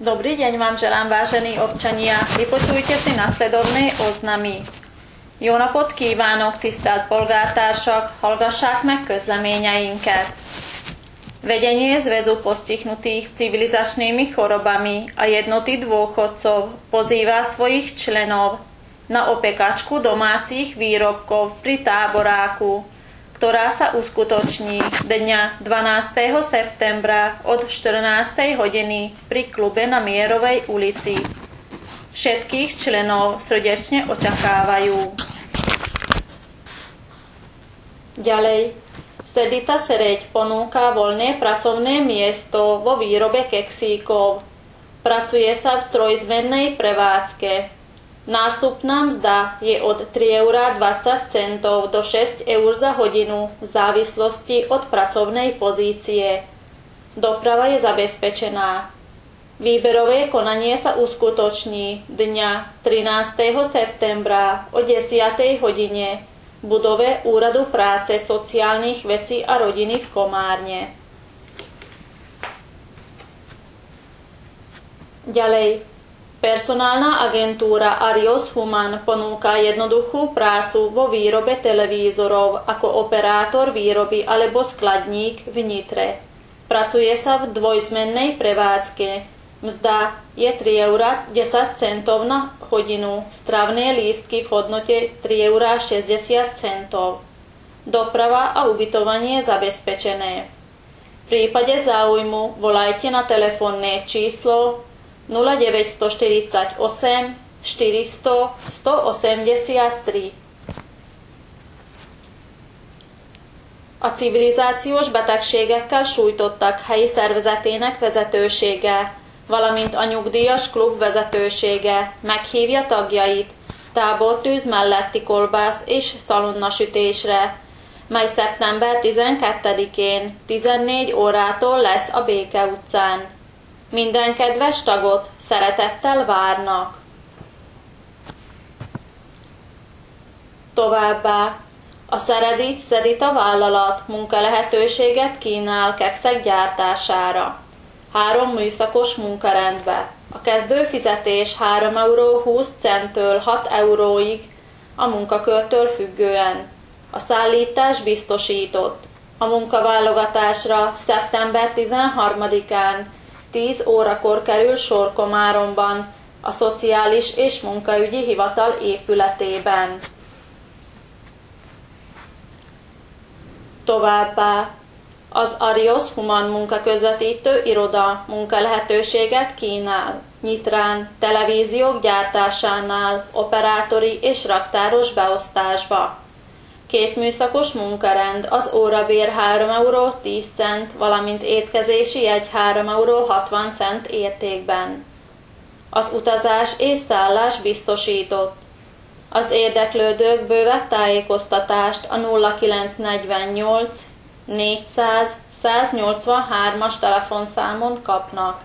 Dobrý deň vám želám, vážení občania. Vypočujte si nasledovné oznamy. Jó napot kívánok, tisztelt polgártársak! Hallgassák meg közleményeinket. Vedenie Zväzu postihnutých civilizačnými chorobami a jednoty dôchodcov pozýva svojich členov na opekačku domácich výrobkov pri táboráku, ktorá sa uskutoční dňa 12. septembra od 14. hodiny pri klube na Mierovej ulici. Všetkých členov srdečne očakávajú. Ďalej, Sedita Sereď ponúka voľné pracovné miesto vo výrobe keksíkov. Pracuje sa v trojzmennej prevádzke. Nástupná mzda je od 3,20 € do 6 € za hodinu v závislosti od pracovnej pozície. Doprava je zabezpečená. Výberové konanie sa uskutoční dňa 13. septembra o 10. hodine v budove Úradu práce, sociálnych vecí a rodiny v Komárne. Ďalej. Personálna agentúra Arios Human ponúka jednoduchú prácu vo výrobe televízorov ako operátor výroby alebo skladník v Nitre. Pracuje sa v dvojzmennej prevádzke. Mzda je 3,10 € na hodinu, stravné lístky v hodnote 3,60 €. Doprava a ubytovanie je zabezpečené. V prípade záujmu volajte na telefónne číslo 0948 400 183. A civilizációs betegségekkel sújtottak helyi szervezetének vezetősége, valamint a nyugdíjas klub vezetősége meghívja tagjait tábortűz melletti kolbász és szalonnasütésre, mely szeptember 12-én 14 órától lesz a Béke utcán. Minden kedves tagot szeretettel várnak. Továbbá a Szeredi Sedita vállalat munkalehetőséget kínál kekszek gyártására. 3 műszakos munkarendbe. A kezdőfizetés 3,20 € 6 € a munkakörtől függően. A szállítás biztosított. A munkaválogatásra szeptember 13-án 10 órakor kerül sor Komáromban, a Szociális és Munkaügyi Hivatal épületében. Továbbá az Arios Human munkaközvetítő iroda munkalehetőséget kínál Nyitrán, televíziók gyártásánál, operátori és raktáros beosztásba. 2 műszakos munkarend, az órabér 3,10 €, valamint étkezési jegy 3,60 € értékben. Az utazás és szállás biztosított. Az érdeklődők bővebb tájékoztatást a 0948 400 183-as telefonszámon kapnak.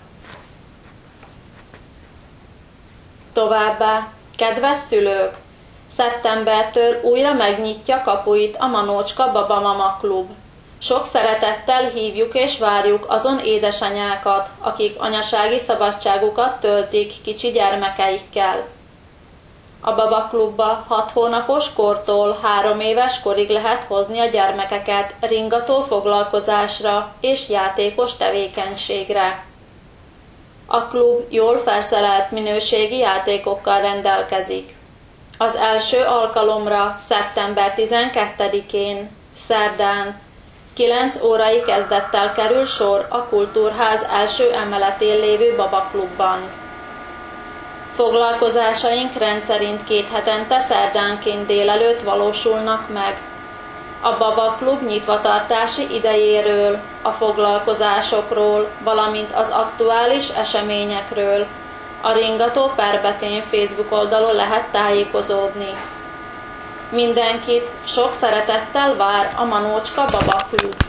Továbbá, kedves szülők! Szeptembertől újra megnyitja kapuit a Manócska Babamama Klub. Sok szeretettel hívjuk és várjuk azon édesanyákat, akik anyasági szabadságukat töltik kicsi gyermekeikkel. A Baba Klubba 6 hónapos kortól 3 éves korig lehet hozni a gyermekeket ringató foglalkozásra és játékos tevékenységre. A klub jól felszerelt minőségi játékokkal rendelkezik. Az első alkalomra szeptember 12-én, szerdán, 9 órai kezdettel kerül sor a Kultúrház első emeletén lévő Babaklubban. Foglalkozásaink rendszerint 2 hetente szerdánként délelőtt valósulnak meg. A Babaklub nyitvatartási idejéről, a foglalkozásokról, valamint az aktuális eseményekről a Ringató Perbetén Facebook oldalon lehet tájékozódni. Mindenkit sok szeretettel vár a Manócska Baba Klub.